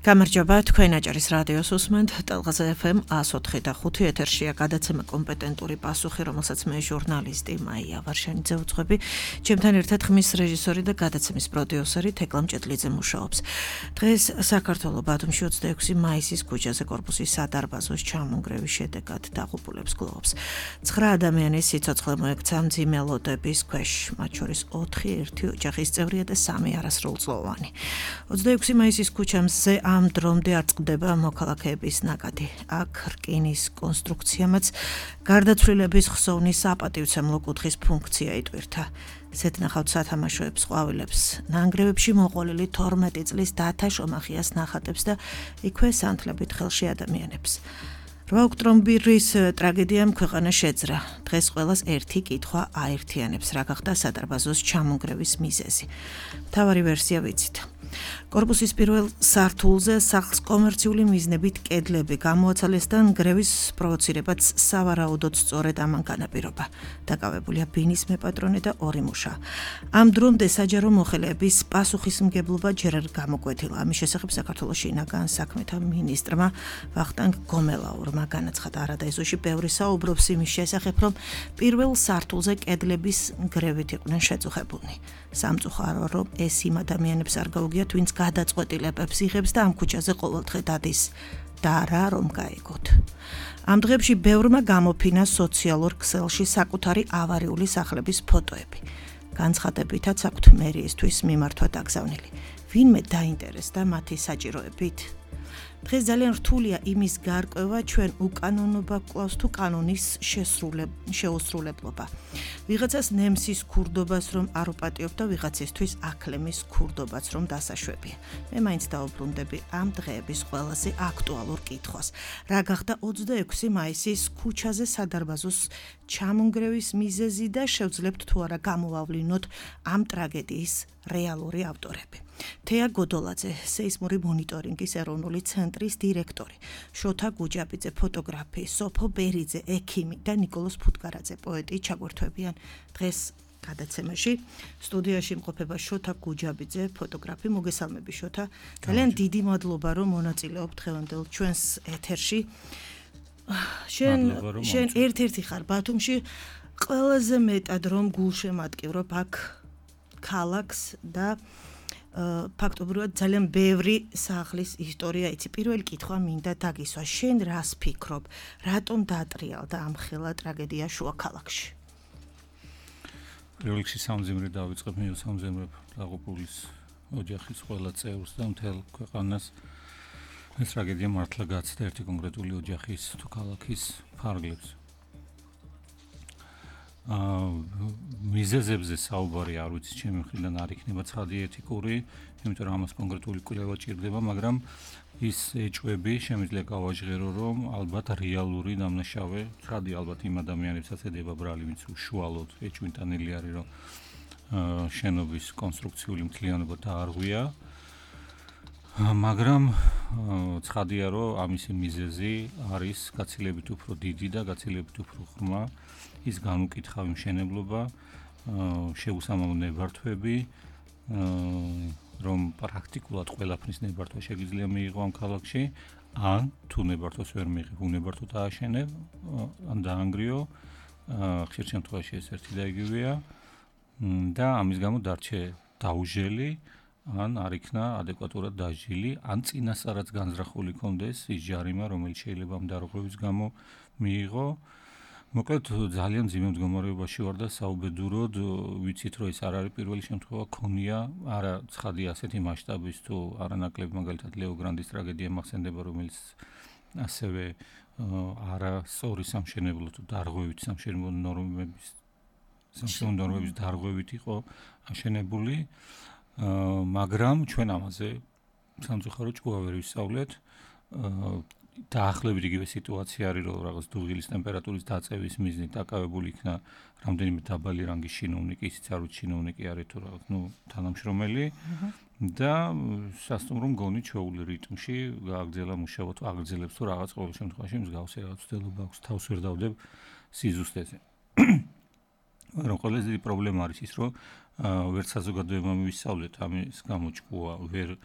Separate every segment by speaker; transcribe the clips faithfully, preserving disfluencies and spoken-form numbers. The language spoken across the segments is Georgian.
Speaker 1: გამარჯობა, თქვენ აჭარის რადიოს უსმენთ, ტელღაზე ეფ ემ one oh four და five ეთერშია გადაცემა კომპეტენტური პასუხი, რომელსაც მე ჟურნალისტი მაია ვარშანიძე უძღვები, ჩემთან ერთად ხმის რეჟისორი და გადაცემის პროდიუსერი თეკლა მჭედლიძე მუშაობს. დღეს საქართველოს ბათუმში ოცდაექვსი მაისის ქუჩაზე კორპუსის სადარბაზოს ჩამონგრევის შედეგად დაღუპულებს გლოვობს. ცხრა ადამიანის სიცოცხლე მოექცა მძიმე ლოდების ქვეშ, მათ შორის ოთხი ერთი ოჯახის წევრია და სამი არასრულწლოვანი. ოცდაექვსი მაისის ქუჩაზე ამ დრომდე არ წყდება მოქალაქეების ნაკადი. აქ რკინის კონსტრუქციამაც გარდაცვლილების ხსოვნის საპატივცემლო კუთხის ფუნქცია იტვირთა. ზედნახავთ სათამაშოებს, ყვავილებს, ნანგრევებში მოყოლილი თორმეტი წლის დათა შომახიას ნახატებს და იქვე სანთლებით ხელში ადამიანებს. რვა ოქტომბრის ტრაგედიამ ქვეყანა შეძრა. დღეს ყველას ერთი კითხვა აერთიანებს, რა გახდა სადარბაზოს ჩამონგრევის მიზეზი. მთავარი ვერსია ვიცით. კორპუსის პირველ სართულზე სახლს კომერციული მიზნებით კედლები გამოაცალეს და ნგრევის პროვოცირებაც სავარაუდოდ სწორედ ამან განაპირობა. დაკავებულია ბინის მეპატრონე და ორი მუშა. ამ დრომდე საჯარო მოხელეების პასუხისმგებლობა ჯერ არ გამოკვეთილა. ამის შესახებ საქართველოს შინაგან საქმეთა მინისტრმა ვახტანგ გომელაურმა განაცხადა. არადაიზოში ბევრი საუბრობს იმის შესახებ, რომ პირველ სართულზე კედლების ნგრევით იყვნენ შეწუხებულნი. სამწუხარო, რომ ეს იმ ადამიანებს არ გაუგიათ, ვინც გადაწყვეტილებებს იღებს და ამ ქუჩაზე ყოველდღე დადის და არა რომ გაიგოთ. ამ დღეებში ბევრმა გამოფინა სოციალურ ქსელში საკუთარი ავარიული სახლების ფოტოები. განცხადებითაც აქვთ მერიისთვის მიმართვა დაგზავნილი. ვინმე დაინტერესდა მათი საჭიროებით? დღეს ძალიან რთულია იმის გარკვევა, ჩვენ უკანონობა გვყავს თუ კანონის შეუსრულებლობა. ვიღაცას ნემსის ქურდობას რომ არ უპატიობ და ვიღაცისთვის აკლემის ქურდობაც რომ დასაშვებია. მე მაინც დაუბრუნდები ამ დღეების ყველაზე აქტუალურ კითხვას. რა გახდა ოცდაექვსი მაისის ქუჩაზე სადარბაზოს ჩამონგრევის მიზეზი და შევძლებთ თუ არა გამოვავლინოთ ამ ტრაგედიის რეალური ავტორები. თეა გოდოლაძე, სეისმური მონიტორინგის ეროვნული ცენტრის დირექტორი, შოთა გუჯაბიძე, ფოტოგრაფი, სოფო ბერიძე, ექიმი და ნიკოლოზ ფუტკარაძე, პოეტი ჩაგვერთვებიან დღეს გადაცემაში. სტუდიაში იმყოფება შოთა გუჯაბიძე, ფოტოგრაფი. მოგესალმები შოთა. ძალიან დიდი მადლობა რომ მონაწილეობ დღევანდელ ჩვენს ეთერში. შენ შენ ერთ-ერთი ხარ ბათუმში, ყველაზე მეტად რომ გულშემატკივრობ აქ ქალაქს და ფაქტობრივად ძალიან ბევრი სახლის ისტორია იცი. პირველი კითხვა მინდა დაგისვა, შენ რას ფიქრობ, რატომ დაატრიალდა ამ ხელა ტრაგედია შუა ქალაქში?
Speaker 2: პირველ რიგში სამძიმრე დავიწყებ, მე სამძიმრებ დაღუპულის ოჯახის ყველა წევრს და მთელ ქვეყანას. ეს ტრაგედია მართლა გაცდა ერთი კონკრეტული ოჯახის თუ ქალაქის ფარგლებს. მიზეზებზე საუბარი არ ვიცი, ჩემი მხრიდან არ იქნება ცხადი ეთიკური, იმიტომ რომ ამას კონკრეტული კვლევა ჭირდება, მაგრამ ის ეჭვები შემიძლია გავაჟღერო, რომ ალბათ რეალური დამნაშავე, ცხადი ალბათ იმ ადამიანებსაც ედება ბრალი, ვინც უშუალოდ ეჭვმიტანილი არის, რომ შენობის კონსტრუქციული მთლიანობა დაარღვია. მაგრამ ცხადია, რომ ამისი მიზეზი არის გაცილებით უფრო დიდი და გაცილებით უფრო ღრმა. ის განუკითხავი მშენებლობა, შეუსამამო ნებართვები, რომ პრაქტიკულად ყველაფრის ნებართვა შეგიძლია მიიღო ამ ქალაქში, ან თუ ნებართვას ვერ მიიღებ, უნებართვო დააშენებ, ან დაანგრიო, ხშირ შემთხვევაში ეს ერთი და იგივეა და ამის გამო დარჩე დაუჟელი, ან არ იქნა ადეკვატურად დაჟილი, ან წინასწარაც განზრახული კონდეს ის ჯარიმა, რომელიც შეიძლება ამ დარღვევის გამო მიიღო. მოკლედ ძალიან მძიმე მდგომარეობაში ვარ და საუბედუროდ ვიცით, რომ ეს არ არის პირველი შემთხვევა, ქონია არა ცხადი ასეთი მასშტაბის თუ არანაკლები, მაგალითად ლეო გრანდის ტრაგედია მახსენდება, რომელიც ასევე არა სწორი სამშენებლო თუ დარღვევით სამშენებლო ნორმების სამშენებლო ნორმების დარღვევით იყო აშენებული, მაგრამ ჩვენ ამაზე სამწუხაროდ ჭკუა ვერ ვისწავლეთ. დაახლოებით იგივე სიტუაცია არის, რომ რაღაც დუღილის ტემპერატურის დაწევის მიზნით დაკავებული იქნა რამდენიმე დაბალი რანგის ჩინოვნიკი, ისიც არ ვიცი ჩინოვნიკი არის თუ რაღაც, ნუ თანამშრომელი და სასტუმრო მგონი ჩვეული რიტმში გააგრძელა მუშაობა თუ აგრძელებს თუ რაღაც ყოველ შემთხვევაში მსგავსი რაღაც ცდელობა აქვს, თავს ვერ დავდებ სიზუსტეზე. მაგრამ ყველაზე დიდი პრობლემა არის ის, რომ ვერც საზოგადოებამ ვისწავლეთ ამის გამო ჭკუა ვერ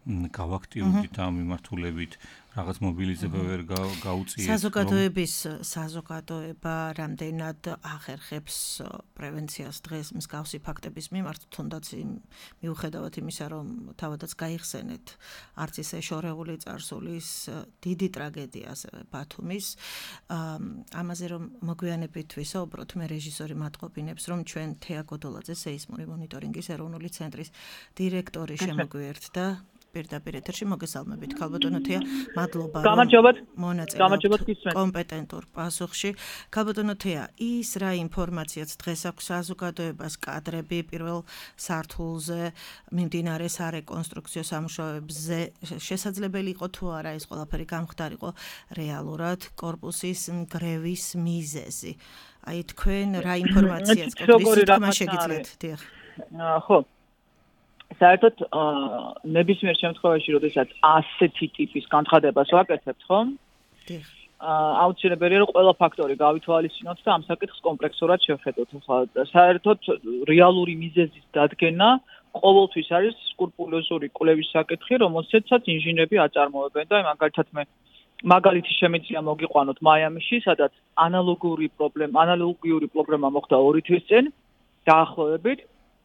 Speaker 2: გავაქტიურდით ამ მიმართულებით, რაღაც მობილიზება ვერ გაუწიეთ.
Speaker 1: საზოგადოების საზოგადოება რამდენად ახერხებს პრევენციას დღეს მსგავსი ფაქტების მიმართ, თუნდაც მიუხედავად იმისა, რომ თავადაც გაიხსენეთ არც ისე შორეული წარსულის დიდი ტრაგედია ასევე ბათუმის, ამაზე რომ მოგვიანებით ვისაუბროთ, მე რეჟისორი მატყობინებს, რომ ჩვენ თეა გოდოლაძე სეისმური მონიტორინგის ეროვნული ცენტრის დირექტორი შემოგვიერთდა პირდაპირ ეთერში მოგესალმებით ქალბატონო თეა, მადლობა
Speaker 3: გამარჯობათ
Speaker 1: მონაწილეობთ კომპეტენტურ პასუხში. ქალბატონო თეა, ის რა ინფორმაციაც დღეს აქვს საზოგადოებას, კადრები პირველ სართულზე მიმდინარე სარეკონსტრუქციო სამუშაოებზე შესაძლებელი იყო თუ არა ეს ყველაფერი გამხდარიყო რეალურად კორპუსის ნგრევის მიზეზი. აი თქვენ რა ინფორმაციაც გქონდათ, შეგიძლიათ დიახ.
Speaker 3: ხო საერთოდ ნებისმიერ შემთხვევაში, როდესაც ასეთი ტიპის განცხადებას ვაკეთებთ, ხო?
Speaker 1: დიახ.
Speaker 3: აუცილებელია რომ ყველა ფაქტორი გავითვალისწინოთ და ამ საკითხს კომპლექსურად შევხედოთ. საერთოდ რეალური მიზეზის დადგენა ყოველთვის არის სკრუპულოზური კვლევის საკითხი, რომელსაც ინჟინერები აწარმოებენ და მაგალითად მე მაგალითი შემიძლია მოგიყვანოთ მაიამიში, სადაც ანალოგური პრობლემა, ანალოგიური პრობლემა მოხდა ორი თვის წინ დაახლოებით.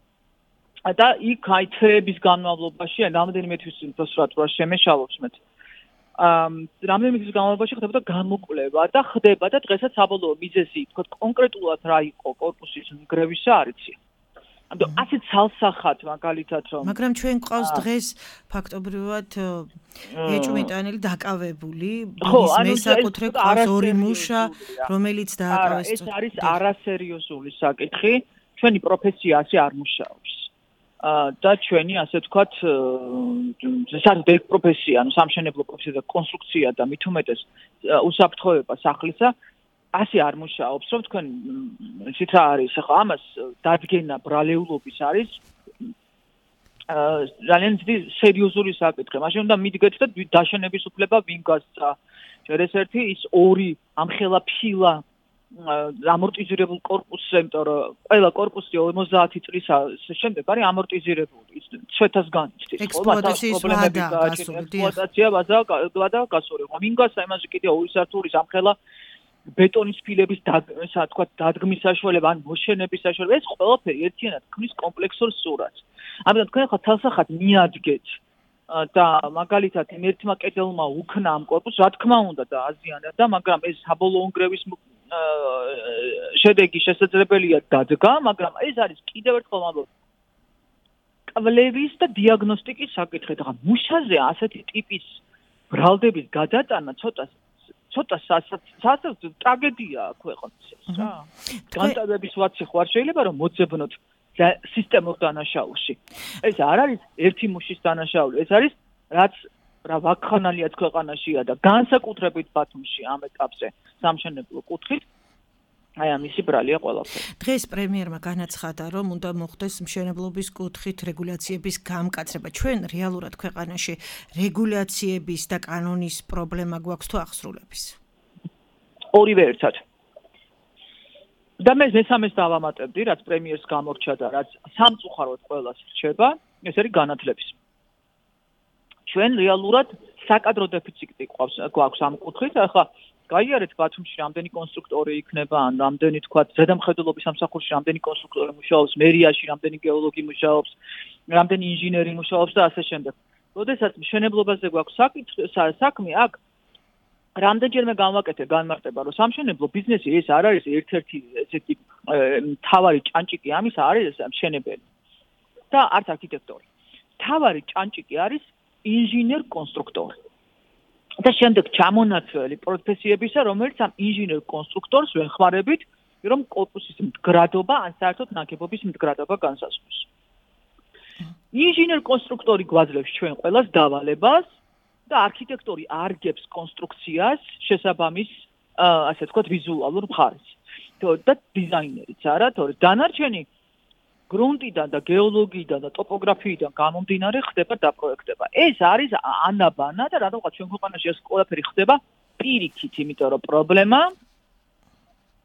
Speaker 3: და იქ აი თვეების განმავლობაში რამდენიმე თვის პროცედურა შემეშალობს მე. აა რამდენიმე თვის განმავლობაში ხდება გამოკვლევა და ხდება და დღესაც საბოლოო მიზეზი, თქო კონკრეტულად რა იყო კორპუსის ნგრევისა არიცი. ანუ ასეთ ცალსახად მაგალითად რომ
Speaker 1: მაგრამ ჩვენ ყავს დღეს ფაქტობრივად ეჭვმიტანილი დაკავებული ის მესაკუთრე ყავს ორი მუშა რომელიც დააკავეს.
Speaker 3: ეს არის არასერიოზული საკითხი, ჩვენი პროფესია ასე არ მუშაობს. და ჩვენი ასე ვთქვათ საერთოდ ეს პროფესია, ანუ სამშენებლო პროფესია და კონსტრუქცია და მით უმეტეს უსაფრთხოება სახლისა ასე არ მუშაობს, რომ თქვენ ისიც რა არის, ხო ამას დადგენა ბრალეულობის არის ძალიან დიდი სერიოზული საკითხი. მაშინ უნდა მიდგეთ და დაშენების უფლება ვინ გასცა. ეს ერთი ის ორი ამხელა ფილა ამორტიზირებულ კორპუსზე, იმიტომ რომ ყველა კორპუსი ორმოცდაათი წლის შემდეგ არის ამორტიზირებული. ის ცვეთას განიცდის.
Speaker 1: ექსპლუატაციის ვადა გასული.
Speaker 3: ექსპლუატაცია ვადა გასული. ვინ გასცა იმაზე კიდევ ორი სართულის ამხელა ბეტონის ფილების ასე თქვა დადგმის საშუალება ან მოშენების საშუალება, ეს ყველაფერი ერთიანად ქმნის კომპლექსურ სურათს. ამიტომ თქვენ ხა თალსახად მიადგეთ და მაგალითად იმ ერთმა კედელმა უქნა ამ კორპუსს, რა თქმა უნდა და აზიანებდა, მაგრამ ეს საბოლოო ნგრევის შედეგი შესაძლებელია დადგა, მაგრამ ეს არის კიდევ ერთხელ ვამბობ კვლევის და დიაგნოსტიკის საკითხი. და მუშაზე ასეთი ტიპის ბრალდების გადატანა ცოტა ცოტა სასაც ტრაგედია ქვეყნის რა. განტარების ვაცი ხო არ შეიძლება რომ მოძებნოთ სისტემურ დანაშაულში. ეს არ არის ერთი მუშის დანაშაული, ეს არის რაც რა ვაკხანალიაც ქვეყანაშია და განსაკუთრებით ბათუმში ამ ეტაპზე სამშენებლო კუთხით აი ამისი ბრალია ყველაფერი.
Speaker 1: დღეს პრემიერმა განაცხადა, რომ უნდა მოხდეს მშენებლობის კუთხით რეგულაციების გამკაცრება. ჩვენ რეალურად ქვეყანაში რეგულაციების და კანონის პრობლემა გვაქვს თუ აღსრულების?
Speaker 3: ორივე ერთად. და მე მესამეს დავამატებდი, რაც პრემიერს გამორჩა და რაც სამწუხაროდ ყველას რჩება, ეს არის განათლების. ჩვენ რეალურად საკადრო დეფიციტი გვაქვს ამ კუთხით. ახლა გაიარეთ ბათუმში რამდენი კონსტრუქტორი იქნება, ან რამდენი თქვა ზედამხედველობის სამსახურში რამდენი კონსტრუქტორი მუშაობს, მერიაში რამდენი გეოლოგი მუშაობს, რამდენი ინჟინერი მუშაობს და ასე შემდეგ. როდესაც მშენებლობაზე გვაქვს საქმე, აქ რამდენჯერმე გავაკეთე განმარტება, რომ სამშენებლო ბიზნესი ეს არ არის ერთ-ერთი ესეთი მთავარი ჭანჭიკი ამის არის მშენებელი და არც არქიტექტორი. მთავარი ჭანჭიკი არის ინჟინერ კონსტრუქტორი. და შემდეგ ჩამონაცვლელი პროფესიებისა, რომელიც ამ ინჟინერ კონსტრუქტორს ვეხმარებით, რომ კორპუსის მდგრადობა ან საერთოდ ნაგებობის მდგრადობა განსაზღვროს. ინჟინერ კონსტრუქტორი გვაძლევს ჩვენ ყველას დავალებას და არქიტექტორი არგებს კონსტრუქციას შესაბამის, ასე ვთქვათ, ვიზუალურ მხარეს. და დიზაინერიც არა, თორე დანარჩენი გრუნტიდან და გეოლოგიიდან და ტოპოგრაფიიდან გამომდინარე ხდება დაპროექტება. ეს არის ანაბანა და რატომღაც ჩვენ ქვეყანაში ეს ყველაფერი ხდება პირიქით, იმიტომ რომ პრობლემა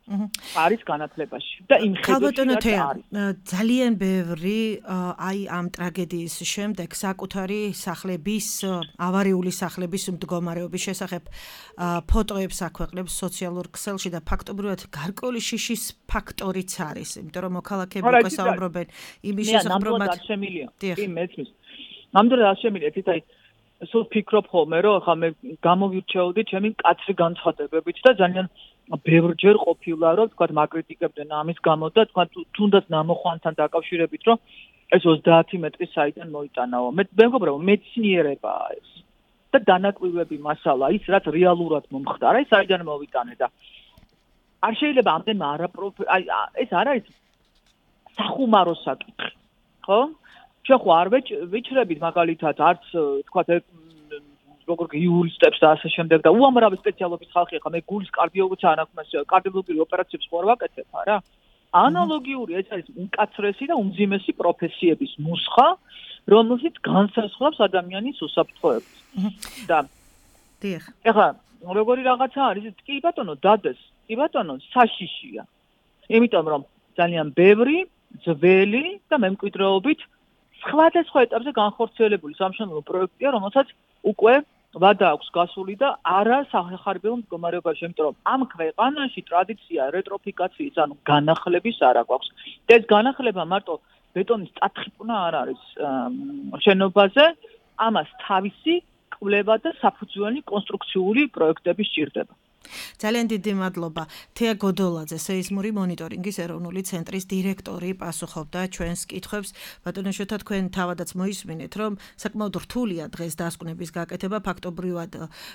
Speaker 3: არის განათლებაში და იმ ხედვაში
Speaker 1: ძალიან ბევრი აი ამ ტრაგედიის შემდეგ საკუთარი სახლების ავარიული სახლების მდგომარეობის შესახებ ფოტოებს აქვეყნებს სოციალურ ქსელში და ფაქტობრივად გარკვეული შიშის ფაქტორიც არის, იმიტომ რომ მოქალაქეები უკვე საუბრობენ იმის შესახებ რომ მათ
Speaker 3: კი მეცმის ნამდვილად არ შემიძლია თითქოს სულ ფიქრობ ხოლმე რომ ხა მე გამოვირჩეოდი ჩემი მკაცრი განცხადებებით და ძალიან ბევრჯერ ყოფილა რომ თქვა მაკრიტიკებდნენ ამის გამო და თქვა თუნდაც ნამოხვანთან დაკავშირებით რომ ეს ოცდაათი მეტრი საიდან მოიტანაო მე მეგობრებო მეცნიერებაა ეს და დანაკლივები მასალა ის რაც რეალურად მომხდარა ის საიდან მოვიტანე და არ შეიძლება ამდენ არაპროფ აი ეს არ არის სახუმარო საკითხი ხო ჩვენ ხო არ ვიჩრებით მაგალითად არც თქვა როგორ იურისტებს და ასე შემდეგ და უამრავი სპეციალობის ხალხი ხა მე გულის კარდიოლოგიც არ აქვს კარდიოლოგიური ოპერაციებს ხო არ ვაკეთებ არა ანალოგიური ეს არის მკაცრესი და უმძიმესი პროფესიების ნუსხა რომელშიც განსაზღვრავს ადამიანის უსაფრთხოებას და
Speaker 1: დიახ
Speaker 3: ეხლა როგორი რაღაცა არის კი ბატონო დადეს კი ბატონო საშიშია იმიტომ რომ ძალიან ბევრი ძველი და მემკვიდრეობით სხვადასხვა ეტაპზე განხორციელებული სამშენებლო პროექტია რომელსაც უკვე ვადა აქვს გასული და არა სახარბიელ მდგომარეობაში, იმიტომ რომ ამ ქვეყანაში ტრადიცია რეტროფიკაციის, ანუ განახლების არ აქვს. ეს განახლება მარტო ბეტონის წათხიპნა არ არის შენობაზე, ამას თავისი კვლევა და საფუძვლიანი კონსტრუქციული პროექტები სჭირდება.
Speaker 1: ძალიან დიდი მადლობა. თეა გოდოლაძე, სეისმური მონიტორინგის ეროვნული ცენტრის დირექტორი, პასუხობდა ჩვენს კითხვებს. ბატონო შოთა, თქვენ თავადაც მოისმინეთ, რომ საკმაოდ რთულია დღეს დასკვნების გაკეთება, ფაქტობრივად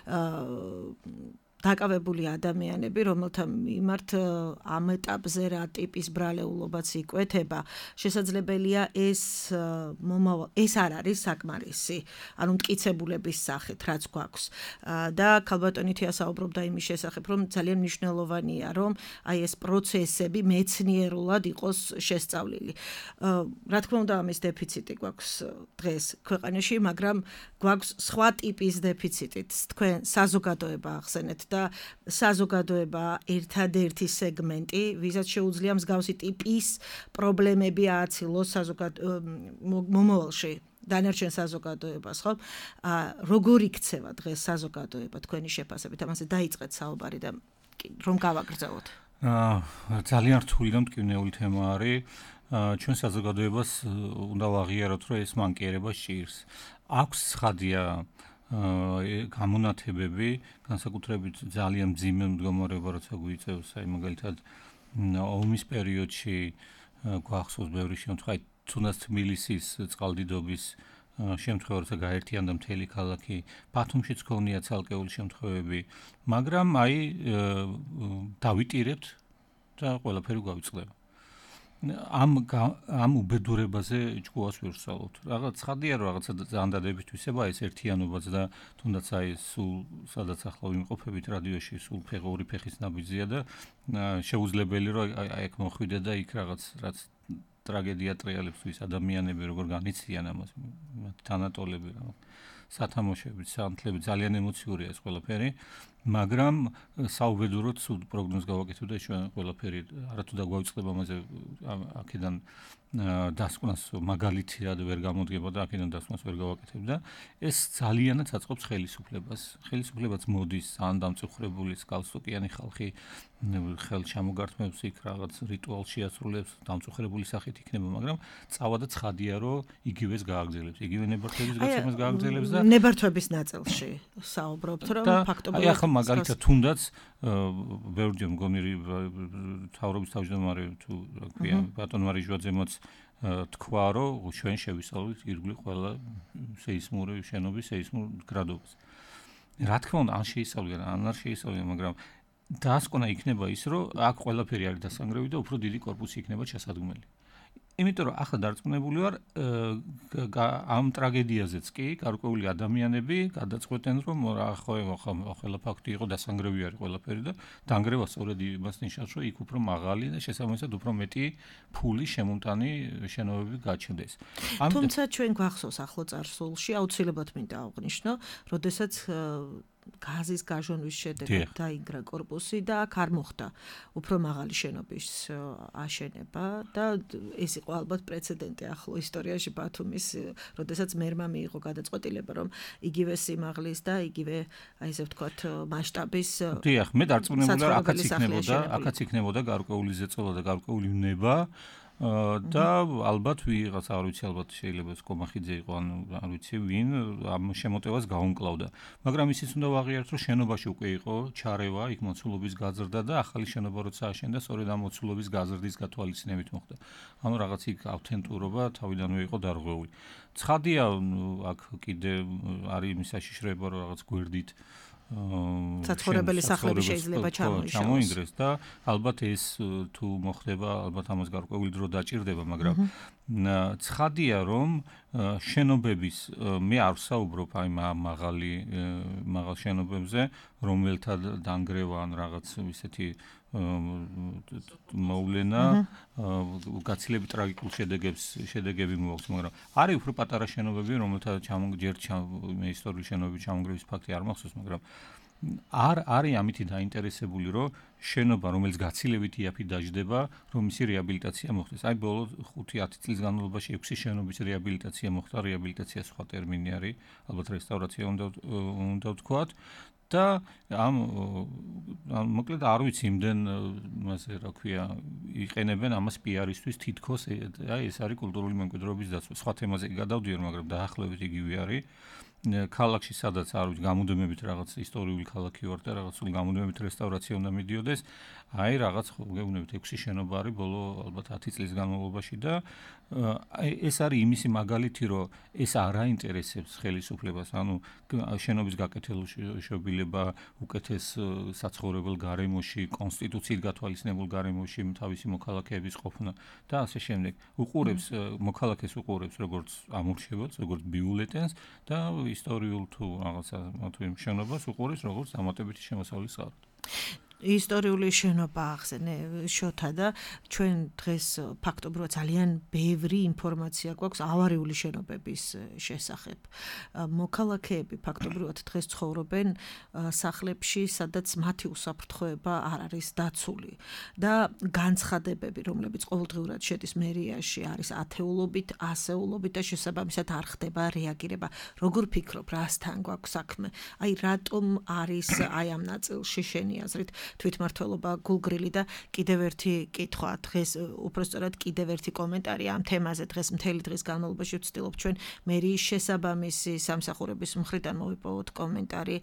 Speaker 1: დაკავებული ადამიანები, რომელთა მიმართ ამ ეტაპზე რა ტიპის ბრალეულობაც იკვეთება, შესაძლებელია ეს მომავალ ეს არ არის საკმარისი, ანუ მტკიცებულების სახით, რაც გვაქვს. და ქალბატონი თეა საუბრობდა იმის შესახებ, რომ ძალიან მნიშვნელოვანია, რომ აი ეს პროცესები მეცნიერულად იყოს შესწავლილი. რა თქმა უნდა, ამის დეფიციტი გვაქვს დღეს ქვეყანაში, მაგრამ გვაქვს სხვა ტიპის დეფიციტით. თქვენ საზოგადოება ახსენეთ და საზოგადოება ერთადერთი სეგმენტი, ვისაც შეუძლია მსგავსი ტიპის პრობლემები ააცილოს მომავალში დანარჩენ საზოგადოებას, ხო? როგორ იქცევა დღეს საზოგადოება თქვენი შეფასებით? ამაზე დაიწყეთ საუბარი და რომ გავაგრძელოთ.
Speaker 2: ძალიან რთული და მტკივნეული თემა არის. ჩვენ საზოგადოებას უნდა ვაღიაროთ, რომ ეს მანკიერება სჭირს. აქვს ცხადია გამონათებები, განსაკუთრებით ძალიან მძიმე მდგომარეობა, როცა გვიწევს, აი მაგალითად ომის პერიოდში გვახსოვს ბევრი შემთხვევა, თუნდაც თბილისის წყალდიდობის შემთხვევა, როცა გაერთიანდა მთელი ქალაქი, ბათუმშიც ქონია ცალკეული შემთხვევები, მაგრამ აი დავიტირებთ და ყველაფერი გავიწყდება. ამ ამ უბედურებაზე ჭკუას ვერ ვსწავლობთ. რაღაც ცხადია, რომ რაღაცა ძალიან დადებითი ვისება ეს ერთიანობაც და თუნდაც აი სულ სადაც ახლა ვიმყოფებით რადიოში, სულ ფეხური ფეხის ნაბიჯია და შეუძლებელი რომ აი აქ მოხვიდე და იქ რაღაც რაც ტრაგედია ტრიალებს ვის ადამიანები როგორ განიცდიან ამას, თანატოლები რაღაც სათამაშოები, სანთლები ძალიან ემოციურია ეს ყველაფერი, მაგრამ საუბედუროდ სულ პროგნოზს გავაკეთებ და ჩვენ ყველაფერი არათუ დაგვაიწყდება ამაზე აქედან დასკვნას მაგალითი რად ვერ გამოდგება და აქედან დასკვნას ვერ გავაკეთებ და ეს ძალიანაც აწყობს ხელისუფლებას. ხელისუფლებაც მოდის ან დამწუხრებული სკალსტოკიანი ხალხი ხელ ჩამოგართმევს იქ რაღაც რიტუალს შეასრულებს, დამწუხრებული სახით იქნება, მაგრამ წავადა ცხადია, რომ იგივეს გააგრძელებს, იგივე ნებართვების გაცემას გააგრძელებს და
Speaker 1: ნებართვების ნაწილში საუბრობთ, რომ ფაქტობრივად
Speaker 2: აი ახლა მაგალითად თუნდაც ბევრჯერ მგონი თავრობის თავმჯდომარე თუ რა ქვია ბატონ მარიჟვაძემაც თქვა, რომ ჩვენ შევისწავლით ირგვლივ ყველა სეისმური შენობის სეისმურ გრადობას. რა თქმა უნდა, ან შეისწავლიან, ან არ შეისწავლიან, მაგრამ დასკვნა იქნება ის, რომ აქ ყველაფერი არის დასანგრევი და უფრო დიდი კორპუსი იქნება ჩასადგმელი. იმიტომ რომ ახლა დარწმუნებული ვარ ამ ტრაგედიაზეც კი გარკვეული ადამიანები გადაწყვეტენ რომ რა ხო ყველა ფაქტი იყო დასანგრევი არის ყველაფერი და დანგრევა სწორედ იმას ნიშნავს რომ იქ უფრო მაღალი და შესაბამისად უფრო მეტი ფული შემომტანი შენობები გაჩნდეს.
Speaker 1: თუმცა ჩვენ გვახსოვს ახლო წარსულში აუცილებლად მინდა აღვნიშნო, როდესაც გაზის გაჟონვის შედეგად დაინგრა კორპუსი და აქ არ მოხდა უფრო მაღალი შენობის აშენება და ეს იყო ალბათ პრეცედენტი ახლო ისტორიაში ბათუმის, როდესაც მერმა მიიღო გადაწყვეტილება, რომ იგივე სიმაღლის და იგივე, აი ესე ვთქვათ, მასშტაბის.
Speaker 2: დიახ, მე დარწმუნებული ვარ, აქაც იქნებოდა, აქაც იქნებოდა გარკვეული ზეწოლა და გარკვეული ნება. და ალბათ ვიღაც არ ვიცი ალბათ შეიძლება კომახიძე იყო ან არ ვიცი ვინ ამ შემოტევას გაუმკლავდა მაგრამ ისიც უნდა ვაღიაროთ რომ შენობაში უკვე იყო ჩარევა იქ მოცულობის გაზრდა და ახალი შენობა როცა აშენდა სწორედ ამ მოცულობის გაზრდის გათვალისწინებით მოხდა ანუ რაღაც იქ ავთენტურობა თავიდანვე იყო დარღვეული ცხადია აქ კიდე არის იმის საშიშროება რომ რაღაც გვერდით
Speaker 1: საცხოვრებელი სახლები შეიძლება
Speaker 2: ჩამოინგრეს და ალბათ ეს თუ მოხდება ალბათ ამას გარკვეული დრო დაჭირდება მაგრამ ცხადია რომ შენობების მე არ ვსაუბრობ აი მაღალი მაღალ შენობებზე რომელთა დანგრევა ან რაღაც ისეთი მოვლენა გაცილებით ტრაგიკულ შედეგებს შედეგები მოაქვს მაგრამ არის უფრო პატარა შენობები რომელთა ჯერ მე ისტორიული შენობების ჩამონგრევის ფაქტი არ მახსოვს მაგრამ არ არის ამითი დაინტერესებული რომ შენობა რომელიც გაცილებით იაფი დაждდება რომ მისი რეაბილიტაცია მოხდეს აი ბოლო ხუთი ათი წლის განმავლობაში ექვსი შენობის რეაბილიტაცია მოხდა რეაბილიტაცია სხვა ტერმინი არის ალბათ რესტავრაცია უნდა უნდა ვთქვათ და ამ მოკლედ არ ვიცი იმდენ მასე რა ქვია იყენებენ ამას პიარისთვის თითქოს აი ეს არის კულტურული მემკვიდრეობის დაცვა სხვა თემაზე გადავდიერ მაგრამ დაახლოებით იგივე არის ქალაქში სადაც არ ვიცი გამუდმებით რაღაც ისტორიული ქალაქი ვარ და რაღაც სულ გამუდმებით რესტავრაცია უნდა მიდიოდეს აი რაღაც გეუბნებით ექვსი შენობა არის ბოლო ალბათ ათი წლის განმავლობაში და ეს არის იმისი მაგალითი რომ ეს არ აინტერესებს ხელისუფლებას ანუ შენობის გაკეთილება უკეთეს საცხოვრებელ გარემოში კონსტიტუციით გათვალისწინებულ გარემოში თავისი მოქალაქეების ყოფნა და ასე შემდეგ უყურებს მოქალაქეს უყურებს როგორც ამორჩევლს როგორც ბიულეტენს და ისტორიულ თუ რაღაცა თუ იმ შენობას უყურებს როგორც დამატებითი შემოსავლის წყარო
Speaker 1: ისტორიული შენობა ახსენე შოთა და ჩვენ დღეს ფაქტობრივად ძალიან ბევრი ინფორმაცია გვაქვს ავარიული შენობების შესახებ. მოქალაქეები ფაქტობრივად დღეს ცხოვრობენ სახლებში, სადაც მათი უსაფრთხოება არ არის დაცული და განცხადებები, რომლებიც ყოველდღიურად შედის მერიაში, არის ათეულობით, ასეულობით და შესაბამისად არ ხდება რეაგირება. როგორ ფიქრობ, რასთან გვაქვს საქმე? აი რატომ არის აი ამ ნაწილში შენი აზრით თვითმმართველობა გულგრილი და კიდევ ერთი კითხვა დღეს უпростоრად კიდევ ერთი კომენტარი ამ თემაზე დღეს მთელი დღის განმავლობაში ვცდილობ ჩვენ მერიის შესაბამისი სამსახურების მხრიდან მოვიპოვოთ კომენტარი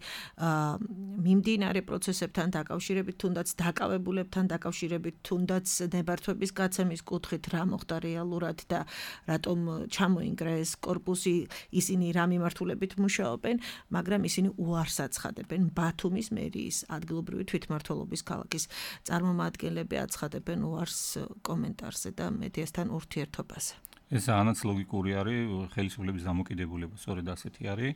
Speaker 1: მიმდინარე პროცესებთან დაკავშირებით თუნდაც დაკავებულებთან დაკავშირებით თუნდაც ნებართვების გაცემის კუთხით რა მოხდა რეალურად და რატომ ჩამოინგრა ეს კორპუსი ისინი რა მიმართულებით მუშაობენ მაგრამ ისინი უარს აცხადებენ ბათუმის მერიის ადგილობრივი თვითმმართველობის ქალაქის წარმომადგენლები აცხადებენ უარს კომენტარზე და მედიასთან ურთიერთობაზე.
Speaker 2: ეს ანაც ლოგიკური არის ხელისუფლების დამოკიდებულება, სწორედ ასეთი არის.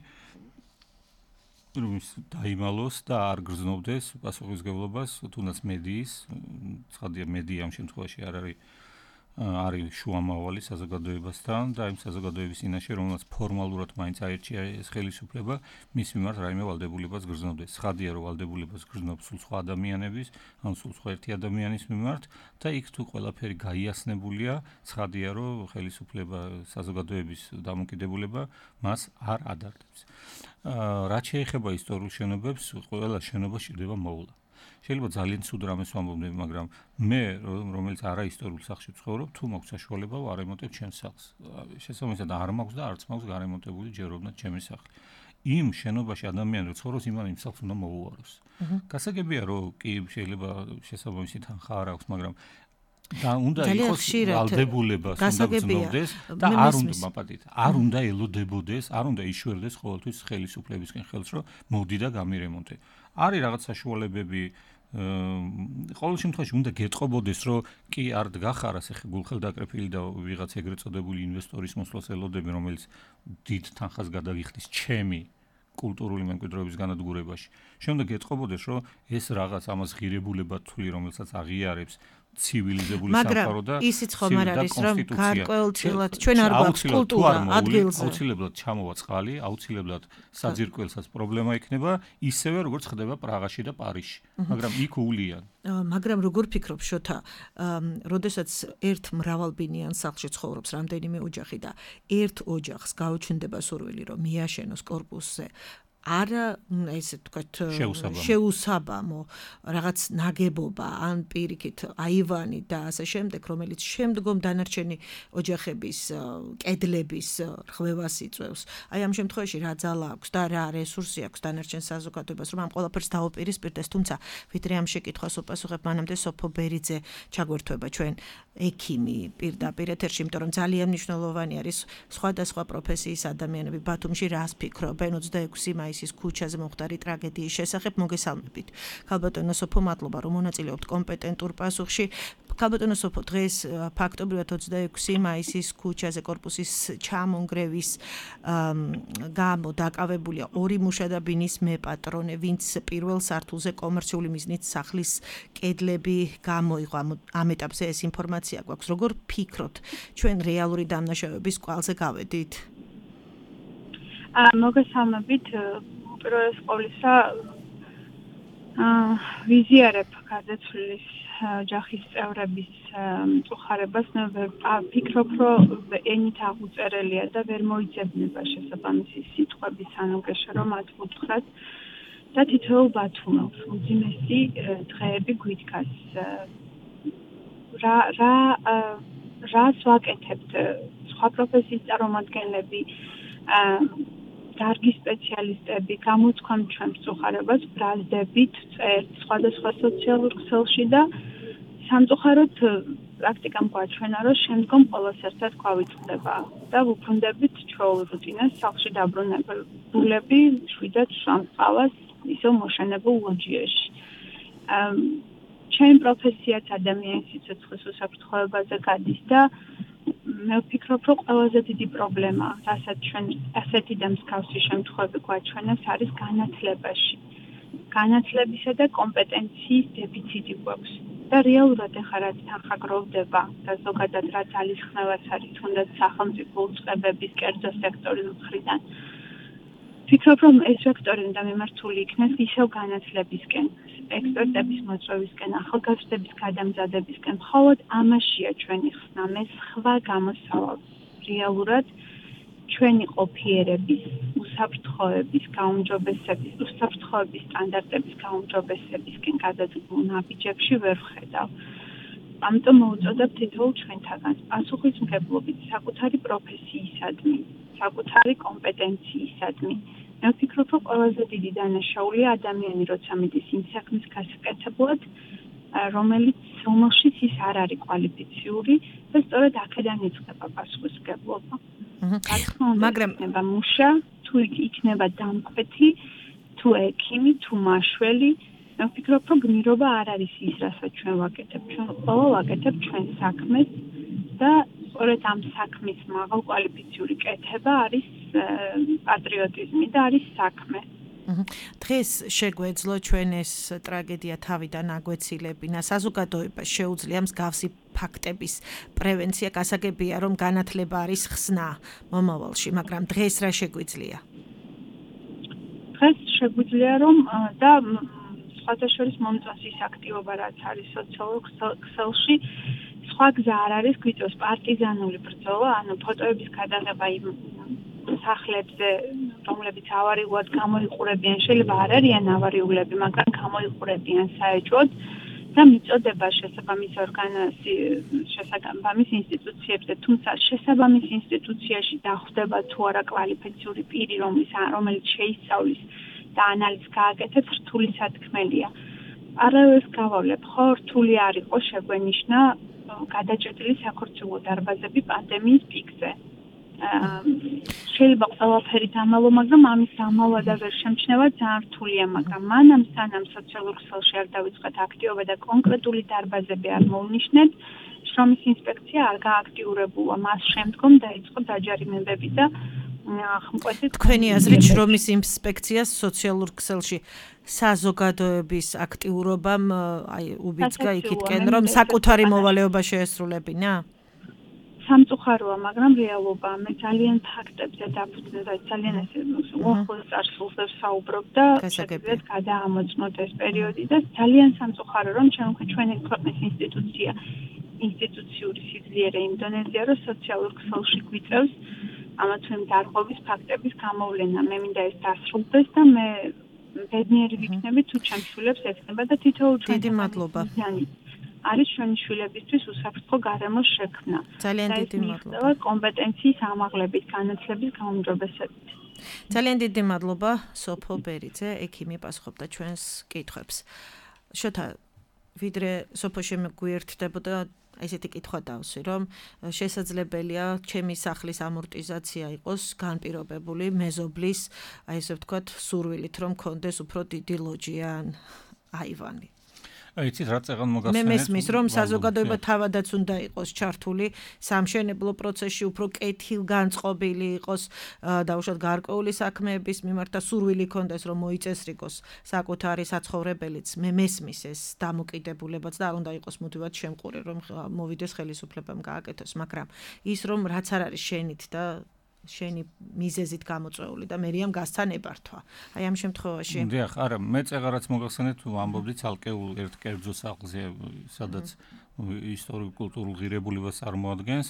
Speaker 2: რომ ის დაიმალოს და არ გრძნობდეს პასუხისმგებლობას თუნდაც მედიის, ცხადია მედია ამ შემთხვევაში არ არის არის შუამავალი საზოგადოებასთან და იმ საზოგადოების წინაშე რომელსაც ფორმალურად მაინც აერჩია ეს ხელისუფლება მის მიმართ რაიმე ვალდებულებას გრძნობდეს. ცხადია რომ ვალდებულებას გრძნობს სულ სხვა ადამიანების, ან სულ სხვა ერთი ადამიანის მიმართ და იქ თუ ყველაფერი გაიასნებულია, ცხადია რომ ხელისუფლება საზოგადოების დამოკიდებულება მას არ ადარდებს. რაც შეეხება ისტორიულ შენობებს, ყველა შენობა სჭირდება მოვლა. შეიძლება ძალიან ცუდ რამეს ვამბობდები, მაგრამ მე რომელიც არა ისტორიულ სახლში ვცხოვრობ, თუ მაქვს საშუალება ვარემონტებ ჩემს სახლს. შესაბამისად არ მაქვს და არც მაქვს გარემონტებული ჯეროვნად ჩემი სახლი. იმ შენობაში ადამიანი რო ცხოვრობს, იმან იმ სახლს უნდა მოუაროს. გასაგებია რომ კი შეიძლება შესაბამისი თანხა არ აქვს, მაგრამ და უნდა იყოს ვალდებულებას უნდა გრძნობდეს და არ უნდა მაპატით არ უნდა ელოდებოდეს არ უნდა იშვერდეს ყოველთვის ხელისუფლებისკენ ხელს რომ მოდი და გამირემონტე არის რაღაც საშუალებები ყოველ შემთხვევაში უნდა გეტყობოდეს რომ კი არ დგახარას ეხა გულხელდაკრეფილი და ვიღაც ეგრეთ წოდებული ინვესტორის მოსვლას ელოდები რომელიც დიდ თანხას გადაგიხდის ჩემი კულტურული მემკვიდრეობის განადგურებაში. Შემდეგ გეტყობოდეს რომ ეს რაღაც ამას ღირებულება თვლი რომელსაც აღიარებს ცივილიზებული
Speaker 1: მაგრამ
Speaker 2: სამყარო და
Speaker 1: ისიც ხომ არ არის რომ
Speaker 2: კონსტიტუცია.
Speaker 1: გარკვეულწილად ჩვენ არ გვაქვს
Speaker 2: აუცილებლად თუ
Speaker 1: კულტურა
Speaker 2: არ მოვი-
Speaker 1: ადგილზე.
Speaker 2: აუცილებლად ჩამოვა წყალი, აუცილებლად საძირკველსაც პრობლემა იქნება, ისევე როგორც ხდება პრაღაში და პარიზში. მაგრამ იქ უვლიან.
Speaker 1: აა, მაგრამ როგორ ფიქრობ შოთა, ამ, როდესაც ერთ მრავალბინიან სახლში ცხოვრობს რამდენიმე ოჯახი და ერთ ოჯახს გაუჩნდება სურვილი რომ მიაშენოს კორპუსზე არა ესე თქვათ
Speaker 2: შეუსაბამო.
Speaker 1: შეუსაბამო რაღაც ნაგებობა ან პირიქით აივანი და ასე შემდეგ რომელიც შემდგომ დანარჩენი ოჯახების ა, კედლების ა, რღვევას იწვევს. აი ამ შემთხვევაში რა ძალა აქვს და რა რესურსი აქვს დანარჩენ საზოგადოებას რომ ამ ყველაფერს დაუპირისპირდეს, თუმცა ვიდრე ამ შეკითხვას უპასუხებ, მანამდე სოფო ბერიძე ჩაგვერთვება ჩვენ ექიმი პირდაპირ ეთერში, იმიტომ რომ ძალიან მნიშვნელოვანი არის სხვადასხვა პროფესიის ადამიანები ბათუმში რას ფიქრობენ ოცდაექვსი მაისის ქუჩაზე მომხდარი ტრაგედიის შესახებ. მოგესალმებით. ქალბატონო სოფო, მადლობა რომ მონაწილეობთ კომპეტენტურ პასუხში. ქალბატონო სოფო, დღეს ა, ფაქტობრივად ოცდაექვსი მაისის ქუჩაზე კორპუსის ჩამონგრევის ამ, გამო დაკავებულია ორი მუშადაბინის მეპატრონე, ვინც პირველ სართულზე კომერციული მიზნით სახლის კედლები გამოიღო. ამ- ამ ეტაპზე ეს ინფორმაცია გვაქვს. როგორ ფიქრობთ, ჩვენ რეალური დამნაშავების კვალზე გავედით?
Speaker 4: აა მოგესალმებით. უპირველეს ყოვლისა აა ვიზიარებ გარდაცვლილის ოჯახის წევრების მწუხარებას. მე ვერ- ა, ფიქრობ, რომ ენით აღუწერელია და ვერ მოიძებნება შესაბამისი სიტყვების ანუგეშა რომ მათ უთხრათ და თითოეულ ბათუმელს უძიმესი ა, დღეები გვიდგას. ა, რა რა ა, რას ვაკეთებთ? სხვა პროფესიის წარმომადგენლები ა, დარგი სპეციალისტები გამოთქვამთ ჩვენ მწუხარებას, ბრალდებით, წერთ სხვადასხვა სოციალურ ქსელში და სამწუხაროდ პრაქტიკამ გვაჩვენა, რომ შემდგომ ყველას ერთად გვავიწყდება და ვუბრუნდებით ჩვეულ რუტინას, სახლში დაბრუნებულები შვიდად შამყავას ისევ მოშენებულ ლოჯიაში. ამ, ჩემი პროფესიაც ადამიანის სიცოცხლის უსაფრთხოებაზე გადის და მე ვფიქრობ, რომ ყველაზე დიდი პრობლემა, რასაც ჩვენ ასეთი და მსგავსი შემთხვევები გვაჩვენებს, არის განათლებაში. განათლებისა და კომპეტენციის დეფიციტი გვაქვს. და რეალურად ეხლა რაც თანხაგროვდება და ზოგადად რაც ალისხნევას არის თუნდაც სახელმწიფო უწყებების კერძო სექტორის მხრიდან. ვფიქრობ, რომ ეს ვექტორი უნდა მიმართული იქნეს ისევ განათლებისკენ, ექსპერტების მოწვევისკენ, ახალგაზრდების გადამზადებისკენ. მხოლოდ ამაშია ჩვენი ხსნა, მე სხვა გამოსავალ რეალურად ჩვენი ყოფიერების, უსაფრთხოების, გაუმჯობესების, უსაფრთხოების სტანდარტების გაუმჯობესებისკენ გადაწყობილ ნაბიჯებში ვერ ვხედავ. ამიტომ მოვუწოდებ თითოეულ ჩვენთაგანს პასუხისმგებლობით საკუთარი პროფესიისადმი, საკუთარი კომპეტენციისადმი. მე ვფიქრობ, რომ ყველაზე დიდი დანაშაულია ადამიანი, როცა მიდის იმ საქმის გასაკეთებლად, რომელიც რომელშიც ის არ არის კვალიფიციური და სწორედ აქედან იწყება პასუხისმგებლობა. მაგრამ იქნება მუშა, თუ იქნება დამკვეთი, თუ ექიმი, თუ მაშველი, მე ვფიქრობ, რომ გმირობა არ არის ის, რასაც ჩვენ ვაკეთებთ. ჩვენ ყველა ვაკეთებთ ჩვენ საქმეს და სწორედ ამ საქმის მაღალ კვალიფიციური კეთება არის პატრიოტიზმი და არის საქმე.
Speaker 1: დღეს შეგვეძლო ჩვენ ეს ტრაგედია თავიდან აგვეცილებინა. საზოგადოებას შეუძლია მსგავსი ფაქტების პრევენცია, გასაგებია რომ განათლება არის ხსნა მომავალში, მაგრამ დღეს რა შეგვიძლია?
Speaker 4: დღეს შეგვიძლია რომ და სხვათა შორის მომწონს ის აქტივობა, რაც არის სოციალურ ქსელში. სხვა გზა არ არის, გვიწევს პარტიზანული ბრძოლა, ანუ ფოტოების გადაღება იმ სახლებზე, რომლებიც ავარიულად გამოიყურებიან, შეიძლება არ არიან ავარიულები, მაგრამ გამოიყურებიან საეჭვოდ და მიწოდება შესაბამის ორგანოსი, შესაბამის ინსტიტუციებზე, თუმცა შესაბამის ინსტიტუციაში დახვდება თუ არა კვალიფიციური პირი, რომელიც რომელიც შეისწავლის და ანალიზს გააკეთებს, რთული სათქმელია. არავის გავავლებ, ხო, რთული არ იყო შეგვენიშნა გადაჭედილი საქორწილო დარბაზები პანდემიის პიკზე. შეიძლება ყველაფერი დამალო, მაგრამ ამის დამალვა და ვერ შემჩნევა ძალიან რთულია, მაგრამ მანამ სანამ სოციალურ ქსელში არ დავიწყეთ აქტივობა და კონკრეტული დარბაზები არ მოვნიშნეთ, შრომის ინსპექცია არ გააქტიურებულა. მას შემდგომ დაიწყო დაჯარიმებები და აღმკვეთი
Speaker 1: თქვენი აზრით შრომის ინსპექციას სოციალურ ქსელში საზოგადოების აქტიურობამ აი უბიძგა იქითკენ რომ საკუთარი მოვალეობა შეესრულებინა?
Speaker 4: სამწუხაროა, მაგრამ რეალობა მე ძალიან ფაქტებზე დაფუძნდა და ძალიან ესე უახლოს წარსულს საუბრობ და შეგვიძლია გადაამოწმოთ ეს პერიოდი და ძალიან სამწუხარო რომ ჩვენი ქვეყნის ინსტიტუცია ინსტიტუციური სიძლიერე ინდონეზია რომ სოციალურ ქსელში გვიწევს ამა თუ იმ დარღვევის ფაქტების გამოვლენა. მე მინდა ეს დასრულდეს და მე ბედნიერი ვიქნები თუ ჩემს შვილებს ექნება და თითოეულ
Speaker 1: დიდი მადლობა.
Speaker 4: არის ჩვენი შვილებისთვის უსაფრთხო გარემოს შექმნა.
Speaker 1: ძალიან დიდი მადლობა.
Speaker 4: კომპეტენციის ამაღლებით, განათლების გაუმჯობესებით.
Speaker 1: ძალიან დიდი მადლობა სოფო ბერიძე, ექიმი პასუხობდა ჩვენს კითხვებს. შოთა, ვიდრე სოფო შემოგვიერთდებოდა ესეთი კითხვა დავსვი, რომ შესაძლებელია ჩემი სახლის ამორტიზაცია იყოს განპირობებული მეზობლის, აი ესე ვთქვათ, სურვილით, რომ კონდეს უფრო დიდი ლოჯი ან აივანი.
Speaker 2: აი იცით რა წეგან მოგახსენეთ?
Speaker 1: მე მესმის რომ საზოგადოება თავადაც უნდა იყოს ჩართული სამშენებლო პროცესში, უფრო კეთილგანწყობილი იყოს, დაუშვათ გარკვეული საქმეების მიმართ და სურვილი კონდეს რომ მოიწესრიგოს საკუთარი საცხოვრებელიც. მე მესმის ეს დამოკიდებულებაც და არ უნდა იყოს მუდმივად შემყური რომ მოვიდეს ხელისუფლებამ გააკეთოს, მაგრამ ის რომ რაც არ არის შენით და შენი მიზეზით გამოწვეული და მერიამ გასთან ებართვა. აი ამ შემთხვევაში.
Speaker 2: დიახ, არა, მე წეღარაც მოგახსენეთ ვამბობდი ცალკეულ ერთ კერძო სახლზე, სადაც ისტორიულ-კულტურულ ღირებულებას წარმოადგენს,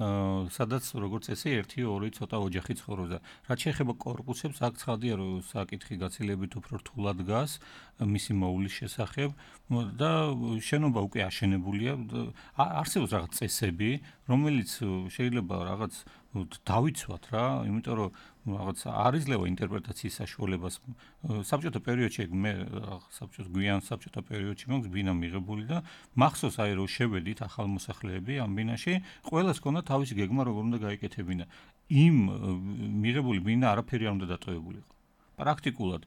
Speaker 2: სადაც როგორც ესე ერთი ორი ცოტა ოჯახი ცხოვრობდა. რაც შეეხება კორპუსებს, აქ ცხადია რომ საკითხი გაცილებით უფრო რთულად დგას მისი მოვლის შესახებ და შენობა უკვე აშენებულია. არსებობს რაღაც წესები, რომელიც შეიძლება რაღაც დავიცვათ რა, იმიტომ რომ რაღაც არ იძლევა ინტერპრეტაციის საშუალებას. საბჭოთა პერიოდში მე საბჭოთა გვიან საბჭოთა პერიოდში მაქვს ბინა მიღებული და მახსოვს აი რომ შევედით ახალმოსახლეები ამ ბინაში, ყველას ჰქონდა თავისი გეგმა როგორ უნდა გაიკეთებინა. იმ მიღებული ბინა არაფერი არ უნდა დატოვებულიყო. პრაქტიკულად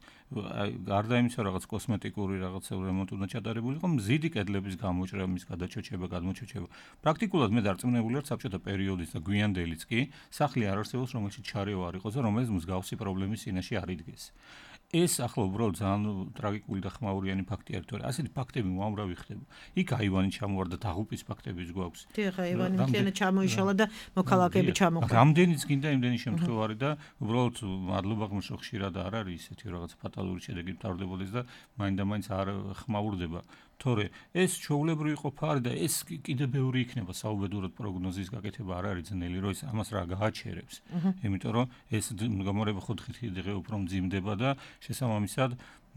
Speaker 2: გარდა იმისა რაღაც კოსმეტიკური რაღაცა რემონტი უნდა ჩატარებულიყო, მზიდი კედლების გამოჭრა, მის გადაჩოჩება, გადმოჩოჩება. პრაქტიკულად მე დარწმუნებული ვარ საბჭოთა პერიოდის და გვიანდელიც კი სახლი არ არსებობს, რომელშიც ჩარევა არ იყოს და რომელიც მსგავსი პრობლემის წინაშე არ იდგეს. ეს ახლა უბრალოდ ძალიან ტრაგიკული და ხმაურიანი ფაქტი არის, თორე ასეთი ფაქტები უამრავი ხდება. იქ აივანი ჩამოვარდა, დაღუპის ფაქტებიც გვაქვს.
Speaker 1: დიახ, აივანი მთლიანად ჩამოიშალა და მოქალაქეები ჩამოყვა.
Speaker 2: რამდენიც გინდა იმდენი შემთხვევა არის და უბრალოდ მადლობა ღმერთს, ხშირად არ არის ისეთი რაღაც ფატალური შედეგი მთავრდებოდეს და მაინდა-მაინც არ ხმაურდება. თორე ეს ჩვეულებრივი ყოფა არის და ეს კიდე ბევრი იქნება საუბედუროდ პროგნოზის გაკეთება არ არის ძნელი, რომ ეს ამას რა გააჩერებს. იმიტომ რომ ეს გამორება ხუთხით-ხიდღე უფრო მძიმდება და შესაბამისად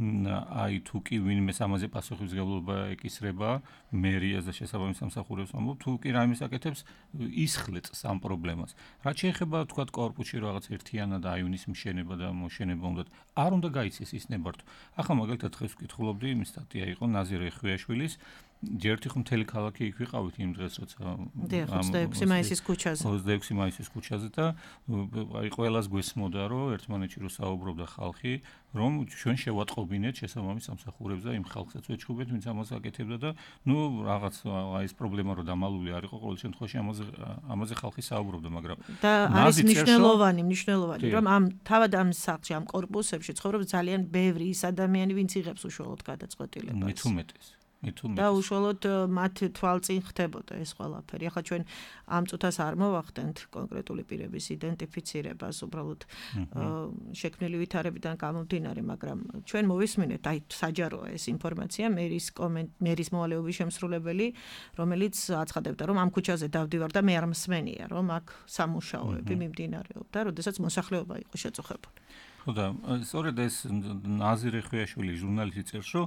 Speaker 2: აი თუ კი ვინმეს ამაზე პასუხისმგებლობა ეკისრება მერიას და შესაბამის სამსახურებს ამბობ, თუ კი რაიმეს აკეთებს ისხლეწს ამ პრობლემას. რაც შეეხება თქვა კორპუსში რაღაც ერთიანად აივნის მშენება და მოშენება უნდათ არ უნდა გაიცეს ის ნებართვა. ახლა მაგალითად დღეს ვკითხულობდი, იმ სტატია იყო ნაზირ ეხვიაშვილის ჯერთი ხომ მთელი ქალაქი იქ ვიყავით იმ დღეს როცა
Speaker 1: ოცდაექვსი მაისის ქუჩაზე
Speaker 2: ოცდაექვსი მაისის ქუჩაზე და აი ყველას გვესმოდა რომ ერთმანეთში რო საუბრობდა ხალხი რომ ჩვენ შევატყობინეთ შესაბამის სამსახურებს და იმ ხალხსაც ვეჩხუბეთ ვინც ამას აკეთებდა და ნუ რაღაც აი ეს პრობლემა რო დამალული არ იყო ყოველ შემთხვევაში ამაზე ამაზე ხალხი საუბრობდა მაგრამ
Speaker 1: და არის მნიშვნელოვანი მნიშვნელოვანი რომ ამ თავად ამ სახლში ამ კორპუსებში ცხოვრობს ძალიან ბევრი ის ადამიანი ვინც იღებს უშუალოდ გადაწყვეტილებას
Speaker 2: მით უმეტეს
Speaker 1: და უშუალოდ მათ თვალწინ ხდებოდა ეს ყველაფერი. ახლა ჩვენ ამ წუთას არ მოვახდენთ კონკრეტული პირების იდენტიფიცირებას, უბრალოდ შექმნილი ვითარებიდან გამომდინარე, მაგრამ ჩვენ მოვისმინეთ, აი საჯაროა ეს ინფორმაცია მერის მერის მოვალეობის შემსრულებელი, რომელიც აცხადებდა, რომ ამ ქუჩაზე დავდივარ და მე არ მსმენია, რომ აქ სამუშაოები მიმდინარეობდა, როდესაც მოსახლეობა იყო შეწუხებული.
Speaker 2: ხო და სწორედ ეს ნაზირ ეხვიაშვილი ჟურნალისტი წერს, რომ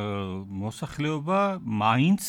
Speaker 2: მოსახლეობა მაინც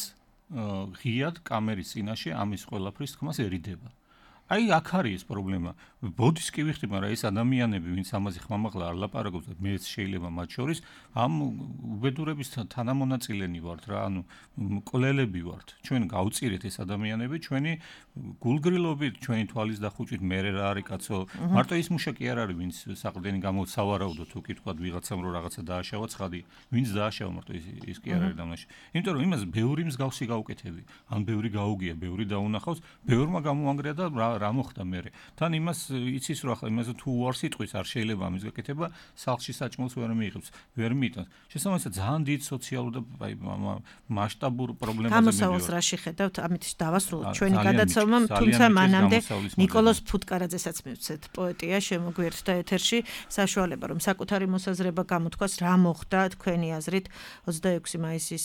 Speaker 2: ღიად კამერის წინაშე ამის ყველაფრის თქმას ერიდება. აი აქ არის პრობლემა. ბოდის კი ვიხდი, მაგრამ ეს ადამიანები, ვინც ამაზე ხმამაღლა არ ლაპარაკობს და მეც შეიძლება მათ შორის ამ უბედურების თანამონაწილენი ვართ რა, ანუ მკვლელები ვართ. ჩვენ გავწირეთ ეს ადამიანები, ჩვენი გულგრილობით, ჩვენი თვალის დახუჭით, მე რა არის კაცო, მარტო ის მუშა კი არ არის, ვინც საყრდენი გამოსავარაუდო თუ კი თქვა ვიღაცამ რომ რაღაცა დააშავა ცხადია. ვინც დააშავა მარტო ის ის კი არ არის დამაში. იმიტომ რომ იმას ბევრი მსგავსი გაუკეთები, ან ბევრი გაუგია, ბევრი დაუნახავს, ბევრმა გამოანგრია და რა მოხდა მერე. თან იმას იცის რომ ახლა იმაზე თუ უარ სიტყვის არ შეიძლება ამის გაკეთება, სახლში საჭმელს ვერ მიიღებს, ვერ მიიტანს. შესაბამისად ძალიან დიდ სოციალურ და აი მასშტაბურ პრობლემაზე მიდიოდა.
Speaker 1: გამოსავალს რაში ხედავთ? ამით დავასრულოთ ჩვენი გადაცემა, თუმცა მანამდე ნიკოლოზ ფუტკარაძესაც მივცეთ, პოეტია შემოგვიერთდა ეთერში, საშუალება რომ საკუთარი მოსაზრება გამოთქვას, რა მოხდა თქვენი აზრით ოცდაექვსი მაისის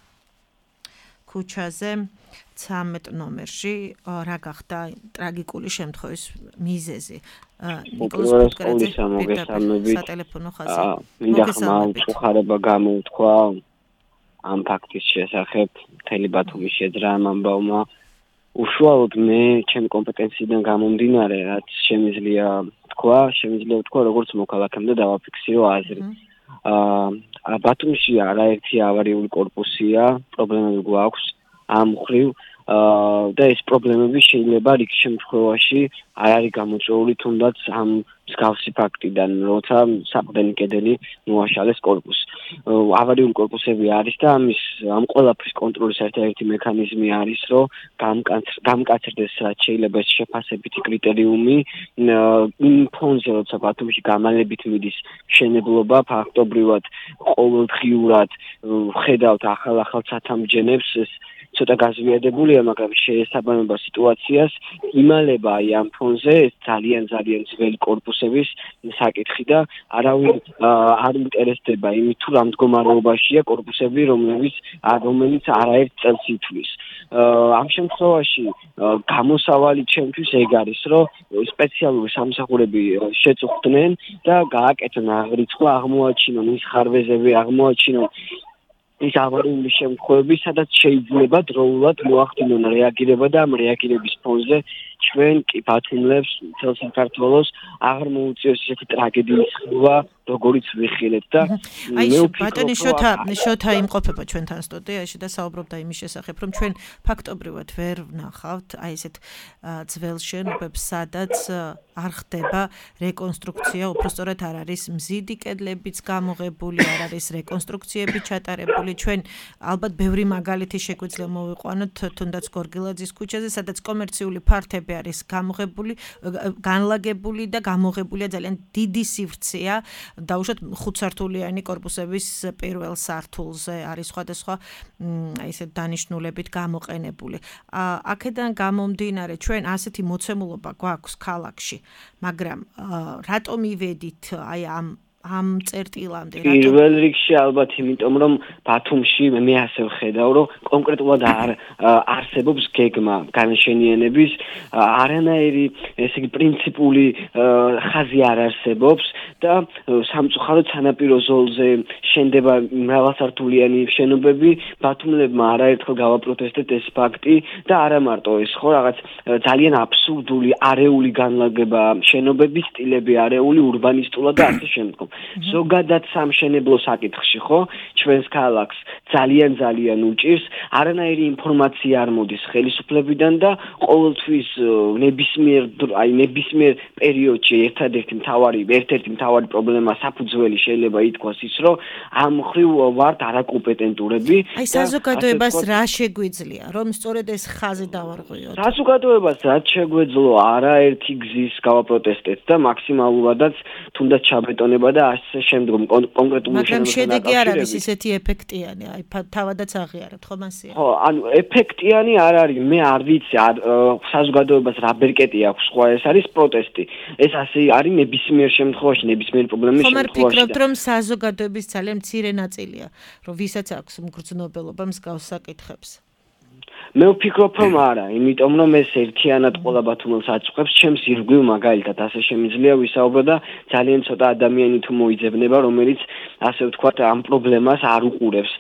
Speaker 1: ქუჩაზე ცამეტ ნომერში რა გახდა ტრაგიკული შემთხვევის მიზეზი.
Speaker 5: ნიკოლოზ ფუტკარაძე
Speaker 1: სატელეფონო ხაზი.
Speaker 5: მინდა ხმაურება გამოუთქვა ამ ფაქტის შესახებ მთელი ბათუმის შეძრა ამ ამბავმა. უშუალოდ მე ჩემი კომპეტენციიდან გამომდინარე, რაც შემიძლია თქვა, შემიძლია თქვა როგორც მოქალაქემ და დავაფიქსირო აზრი. აა ბათუმში არაერთი ავარიული კორპუსია, პრობლემები გვაქვს ამ მხრივ და ეს პრობლემები შეიძლება რიგ შემთხვევაში არ არის გამოწვეული თუნდაც ამ მსგავსი ფაქტიდან, როცა საყრდენი კედელი მოაშალეს კორპუსს. ავარიული კორპუსები არის და ამის ამ ყველაფრის კონტროლის ერთ-ერთი მექანიზმი არის, რომ გამკაცრდეს რაც შეიძლება ეს შეფასებითი კრიტერიუმი იმ ფონზე, როცა ბათუმში გამალებით მიდის მშენებლობა, ფაქტობრივად ყოველდღიურად ხედავთ ახალ-ახალ ცათამბჯენებს, ცოტა გაზვიადებულია, მაგრამ შეესაბამება სიტუაციას, იმალება აი ამ ფონზე ეს ძალიან ძალიან ძველი კორპუსების საკითხი და არავინ არ ინტერესდება იმით, თუ რა მდგომარეობაშია კორპუსები, რომლებიც რომელიც არაერთ წელს ითვლის. ამ შემთხვევაში გამოსავალი ჩემთვის ეგ არის, რომ სპეციალური სამსახურები შეწუხდნენ და გააკეთონ აღრიცხვა, აღმოაჩინონ ის ხარვეზები, აღმოაჩინონ ის ავარიული შემთხვევები, სადაც შეიძლება დროულად მოახდინონ რეაგირება და ამ რეაგირების ფონზე ჩვენ კი ბათუმლებს მთელ საქართველოს აღარ მოუწიოს ესეთი ტრაგედიის ხილვა, როგორიც ვიხილეთ და
Speaker 1: აი ბატონი შოთა შოთა იმყოფება ჩვენთან სტუდიაში და საუბრობდა იმის შესახებ, რომ ჩვენ ფაქტობრივად ვერ ვნახავთ აი ესეთ ძველ შენობებს, სადაც არ ხდება რეკონსტრუქცია, უბრალოდ არ არის მზიდი კედლებიც გამოღებული, არ არის რეკონსტრუქციები ჩატარებული. ჩვენ ალბათ ბევრი მაგალითი შეგვიძლია მოვიყვანოთ თუნდაც გორგილაძის ქუჩაზე, სადაც კომერციული ფართები არის გამოღებული, განლაგებული და გამოღებულია ძალიან დიდი სივრცეა. დაუშვათ ხუთსართულიანი კორპუსების პირველ სართულზე არის სხვადასხვა აი ესე დანიშნულებით გამოყენებული. აქედან გამომდინარე ჩვენ ასეთი მოცემულობა გვაქვს ქალაქში, მაგრამ რატომ ივედით აი ამ ამ წერტილამდე რატომ?
Speaker 5: პირველ რიგში ალბათ იმიტომ რომ ბათუმში მე ასე ვხედავ რომ კონკრეტულად არ არსებობს გეგმა განაშენიანების, არანაირი ესე იგი პრინციპული ხაზი არ არსებობს და სამწუხაროდ სანაპირო ზოლზე შენდება მრავალსართულიანი შენობები. ბათუმლებმა არაერთხელ გავაპროტესტეთ ეს ფაქტი და არა მარტო ეს, ხო, რაღაც ძალიან აბსურდული არეული განლაგება შენობების, სტილები არეული, ურბანისტულად და ასე შემდგომ. ზოგადად სამშენებლო საკითხში, ხო, ჩვენს ქალაქს ძალიან ძალიან უჭირს, არანაირი ინფორმაცია არ მოდის ხელისუფლებიდან და ყოველთვის ნებისმიერ აი ნებისმიერ პერიოდში ერთადერთი მთავარი ერთ-ერთი მთავარი პრობლემა საფუძველი შეიძლება ითქვას ის, რომ ამ მხრივ ვართ არაკომპეტენტურები.
Speaker 1: აი საზოგადოებას რა შეგვიძლია, რომ სწორედ ეს ხაზი დავარღვიოთ?
Speaker 5: საზოგადოებას რაც შეგვეძლო არაერთი გზის გავაპროტესტეთ და მაქსიმალურადაც თუნდაც ჩაბეტონება და ასე შემდგომ კონკრეტული
Speaker 1: შენობებთან. მაგრამ შედეგი არ არის ისეთი ეფექტიანი, აი თავადაც აღიარებთ ხომ ასეა?
Speaker 5: ხო, ანუ ეფექტიანი არ არის, მე არ ვიცი, საზოგადოებას რა ბერკეტი აქვს, ხო, ეს არის პროტესტი. ეს ასე არის ნებისმიერ შემთხვევაში, ნებისმიერ პრობლემის შემთხვევაში.
Speaker 1: ხომ არ ფიქრობთ, რომ საზოგადოების ძალიან მცირე ნაწილია, რომ ვისაც აქვს მგრძნობელობა მსგავს საკითხებს?
Speaker 5: მე ვფიქრობ, რომ არა, იმიტომ რომ ეს ერთიანად ყველა ბათუმელს აწუხებს, ჩემს ირგვივ მაგალითად ასე შემიძლია ვისაუბრო და ძალიან ცოტა ადამიანი თუ მოიძებნება, რომელიც ასე ვთქვათ, ამ პრობლემას არ უყურებს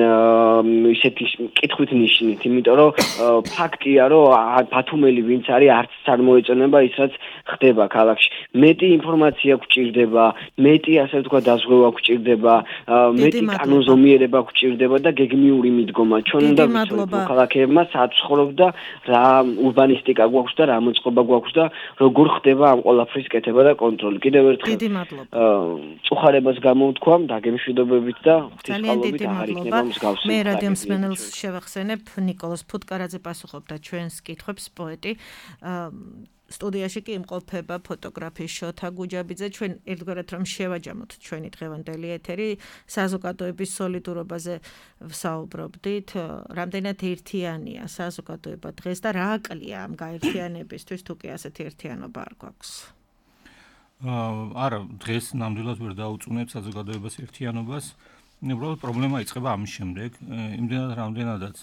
Speaker 5: ისეთი კითხვით ნიშნით, იმიტომ რომ ფაქტია, რომ ბათუმელი ვინც არის, არც არ მოეწონება ის, რაც ხდება ქალაქში. მეტი ინფორმაცია გვჭირდება, მეტი ასე ვთქვათ, დაზღვევა გვჭირდება, მეტი კანონზომიერება გვჭირდება და გეგმიური მიდგომა. ჩვენ უნდა ვიცოდეთ მოქალაქეებმა საცხოვრობ და რა ურბანისტიკა გვაქვს და რა მოწყობა გვაქვს და როგორ ხდება ამ ყველაფრის კეთება და კონტროლი. კიდევ ერთხელ
Speaker 1: დიდი მადლობა.
Speaker 5: წუხარებას გამოვთქვამ დაგემშვიდობებით და ღვთისმშობლობით აღარ იქნება მსგავსი.
Speaker 1: მე რადიო მსმენელს შევახსენებ, ნიკოლოზ ფუტკარაძე პასუხობდა ჩვენს კითხვებს, პოეტი. სტუდიაში კი იმყოფება ფოტოგრაფი შოთა გუჯაბიძე. ჩვენ ერთგვარად რომ შევაჯამოთ ჩვენი დღევანდელი ეთერი, საზოგადოების სოლიდურობაზე ვსაუბრობდით. რამდენად ერთიანია საზოგადოება დღეს და რა აკლია ამ გაერთიანებისთვის, თუ კი ასეთი ერთიანობა არ გვაქვს?
Speaker 2: არა, დღეს ნამდვილად ვერ დაუწუნებ საზოგადოებას ერთიანობას. უბრალოდ პრობლემა იწყება ამის შემდეგ, იმდენად რამდენადაც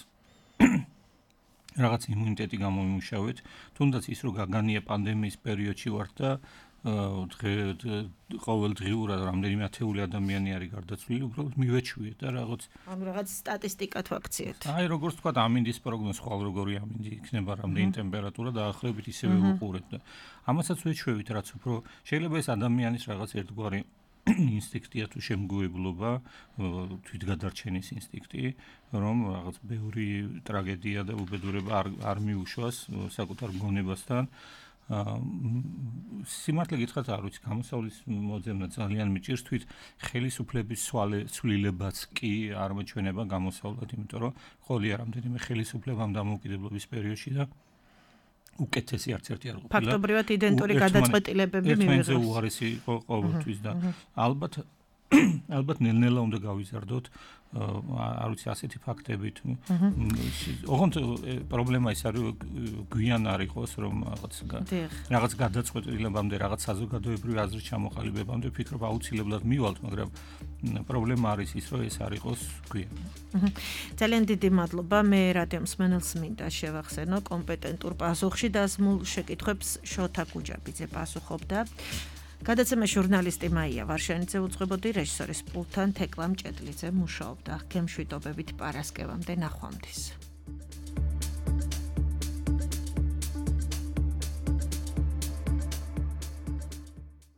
Speaker 2: რაღაც იმუნიტეტი გამომიმუშავეთ, თუნდაც ის რომ გაგანია პანდემიის პერიოდში ვართ და ყოველდღიურად რამდენიმე ათეული ადამიანი არის გარდაცვლილი, უბრალოდ მივეჩვიეთ და რაღაც
Speaker 1: ამ რაღაც სტატისტიკად ვაქციეთ.
Speaker 2: აი როგორც თქვა ამინდის პროგნოზ ხვალ როგორი ამინდი იქნება, რამდენი ტემპერატურა დაახლოებით ისევე ვუყურეთ და ამასაც ვეჩვევით, რაც უფრო შეიძლება ეს ადამიანის რაღაც ერთგვარი ინსტინქტია თუ შემგუებლობა, თვითგადარჩენის ინსტინქტი, რომ რაღაც ბევრი ტრაგედია და უბედურება არ არ მიუშვას საკუთარ გონებასთან. სიმართლე გითხრათ, არ ვიცი, გამოსავლის მოძებნა ძალიან მიჭირს, თვით ხელისუფლების ცვლილებაც კი არ მოჩვენება გამოსავლად, იმიტომ რომ ხოლია რამდენიმე ხელისუფლებამ დამოუკიდებლობის პერიოდში და უკეთესი არც ერთი არ ყოფილა.
Speaker 1: ფაქტობრივად იდენტური გადაწყვეტილებები მიიღეს.
Speaker 2: ერთმანეთზე უარესი იყო ყოველთვის და ალბათ ალბათ ნელ-ნელა უნდა გავიზარდოთ, არ ვიცი, ასეთი ფაქტებით. ოღონდ პრობლემა ის არის, გვიან არ იყოს, რომ რაღაც რაღაც გადაწყვეტილებამდე, რაღაც საზოგადოებრივი აზრის ჩამოყალიბებამდე ვფიქრობ აუცილებლად მივალთ, მაგრამ პრობლემა არის ის, რომ ეს არ იყოს გვიან.
Speaker 1: ძალიან დიდი მადლობა. მე რადიო მსმენელს მინდა შევახსენო კომპეტენტურ პასუხში დასმულ შეკითხვებს შოთა გუჯაბიძე პასუხობდა. გადაცემა ჟურნალისტი მაია ვარშანიძე უძღვებოდი, რეჟისორის პულტთან თეკლა მჭედლიძე მუშაობდა. გემშვიდობებით პარასკევამდე ნახვამდის.